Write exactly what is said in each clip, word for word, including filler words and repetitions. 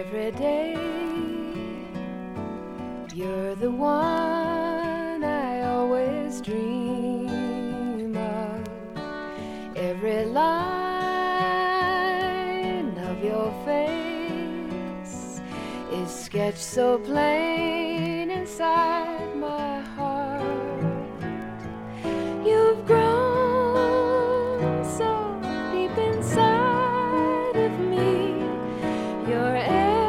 every day. You're the one I always dream of. Every line of your face is sketched so plain inside my heart. You've grown so deep inside of me. You're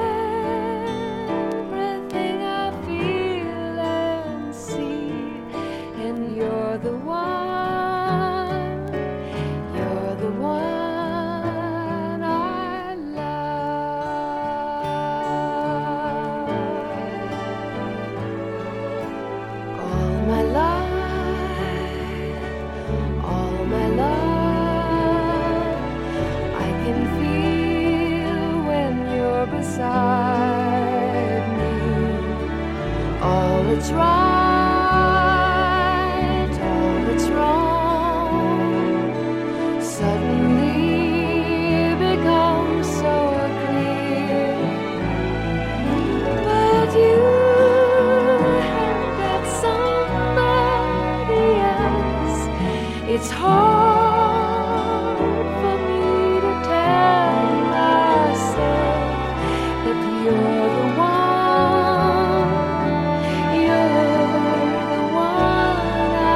everything I feel and see, and you're the one, you're the one I love. All my life, all my love, I can feel when you're beside me. All that's right, all that's wrong, suddenly becomes so clear. But you have got somebody else. It's hard for me to tell myself that you're the one, you're the one I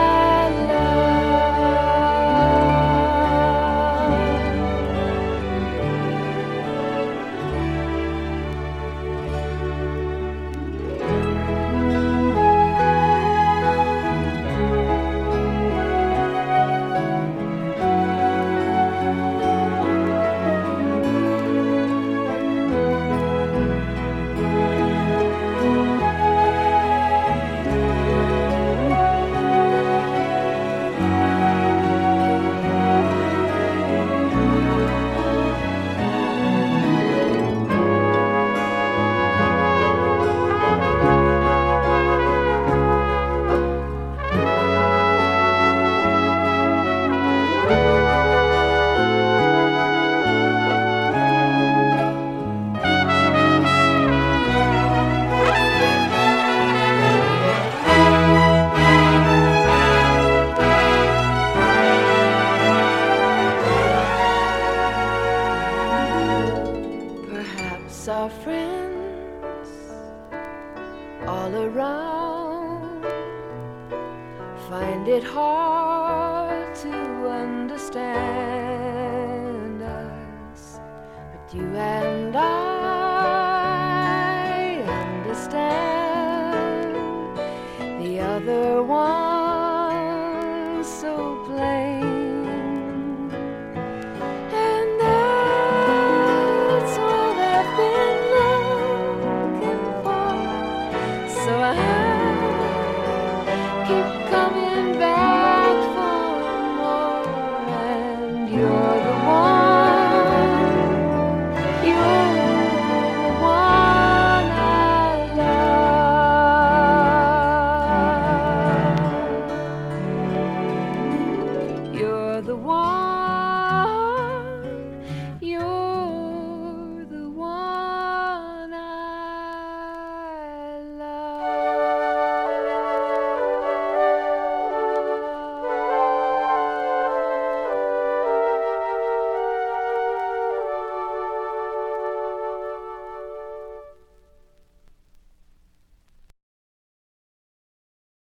Perhaps our friends all around find it hard to understand us, but you and I